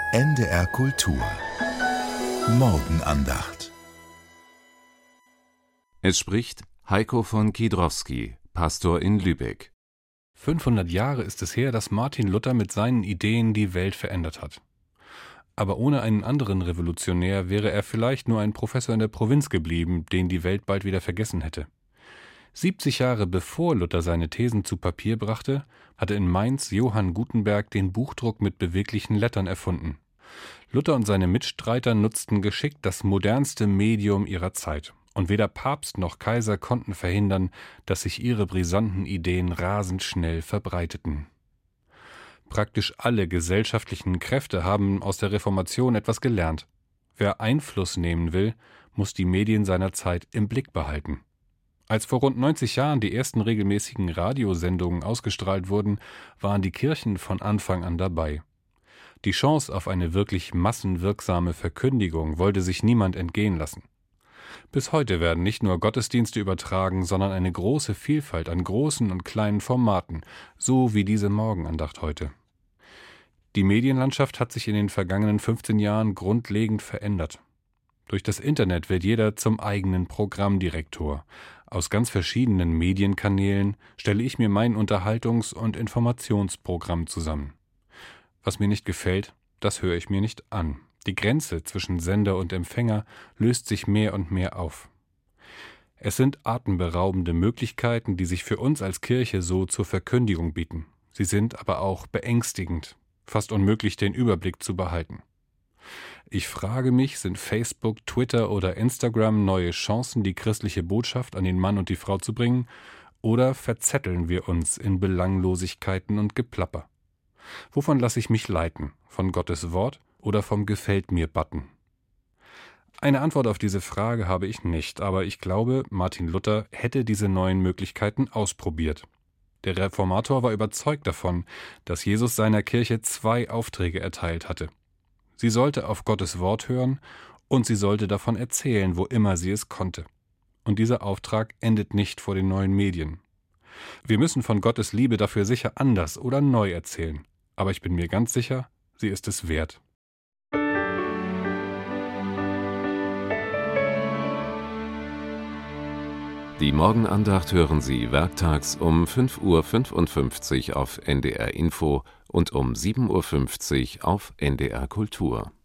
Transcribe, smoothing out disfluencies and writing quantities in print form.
NDR Kultur Morgenandacht. Es spricht Heiko von Kiedrowski, Pastor in Lübeck. 500 Jahre ist es her, dass Martin Luther mit seinen Ideen die Welt verändert hat. Aber ohne einen anderen Revolutionär wäre er vielleicht nur ein Professor in der Provinz geblieben, den die Welt bald wieder vergessen hätte. 70 Jahre bevor Luther seine Thesen zu Papier brachte, hatte in Mainz Johann Gutenberg den Buchdruck mit beweglichen Lettern erfunden. Luther und seine Mitstreiter nutzten geschickt das modernste Medium ihrer Zeit. Und weder Papst noch Kaiser konnten verhindern, dass sich ihre brisanten Ideen rasend schnell verbreiteten. Praktisch alle gesellschaftlichen Kräfte haben aus der Reformation etwas gelernt. Wer Einfluss nehmen will, muss die Medien seiner Zeit im Blick behalten. Als vor rund 90 Jahren die ersten regelmäßigen Radiosendungen ausgestrahlt wurden, waren die Kirchen von Anfang an dabei. Die Chance auf eine wirklich massenwirksame Verkündigung wollte sich niemand entgehen lassen. Bis heute werden nicht nur Gottesdienste übertragen, sondern eine große Vielfalt an großen und kleinen Formaten, so wie diese Morgenandacht heute. Die Medienlandschaft hat sich in den vergangenen 15 Jahren grundlegend verändert. Durch das Internet wird jeder zum eigenen Programmdirektor. Aus ganz verschiedenen Medienkanälen stelle ich mir mein Unterhaltungs- und Informationsprogramm zusammen. Was mir nicht gefällt, das höre ich mir nicht an. Die Grenze zwischen Sender und Empfänger löst sich mehr und mehr auf. Es sind atemberaubende Möglichkeiten, die sich für uns als Kirche so zur Verkündigung bieten. Sie sind aber auch beängstigend, fast unmöglich, den Überblick zu behalten. Ich frage mich, sind Facebook, Twitter oder Instagram neue Chancen, die christliche Botschaft an den Mann und die Frau zu bringen, oder verzetteln wir uns in Belanglosigkeiten und Geplapper? Wovon lasse ich mich leiten? Von Gottes Wort oder vom Gefällt-mir-Button? Eine Antwort auf diese Frage habe ich nicht, aber ich glaube, Martin Luther hätte diese neuen Möglichkeiten ausprobiert. Der Reformator war überzeugt davon, dass Jesus seiner Kirche 2 Aufträge erteilt hatte. Sie sollte auf Gottes Wort hören und sie sollte davon erzählen, wo immer sie es konnte. Und dieser Auftrag endet nicht vor den neuen Medien. Wir müssen von Gottes Liebe dafür sicher anders oder neu erzählen, aber ich bin mir ganz sicher, sie ist es wert. Die Morgenandacht hören Sie werktags um 5:55 Uhr auf NDR Info und um 7:50 Uhr auf NDR Kultur.